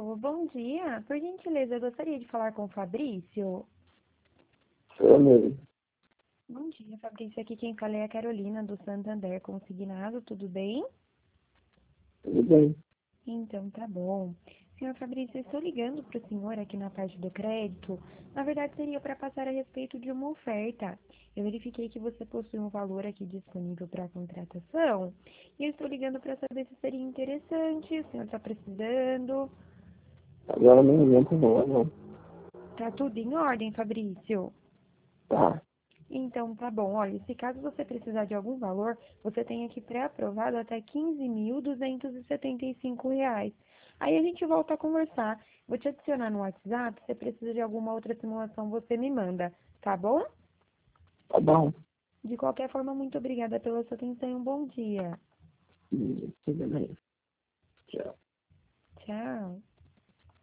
Alô, bom dia. Por gentileza, eu gostaria de falar com o Fabrício. Sou mesmo. Bom dia, Fabrício. Aqui quem fala é a Carolina do Santander Consignado, tudo bem? Tudo bem. Então, tá bom. Senhor Fabrício, eu estou ligando para o senhor aqui na parte do crédito. Na verdade, seria para passar a respeito de uma oferta. Eu verifiquei que você possui um valor aqui disponível para contratação. E eu estou ligando para saber se seria interessante, o senhor está precisando. Agora no momento não. Tá tudo em ordem, Fabrício? Tá. Então, tá bom. Olha, se caso você precisar de algum valor, você tem aqui pré-aprovado até R$ 15.275. Aí a gente volta a conversar. Vou te adicionar no WhatsApp. Se você precisa de alguma outra simulação, você me manda, tá bom? Tá bom. De qualquer forma, muito obrigada pela sua atenção e um bom dia. Tudo bem.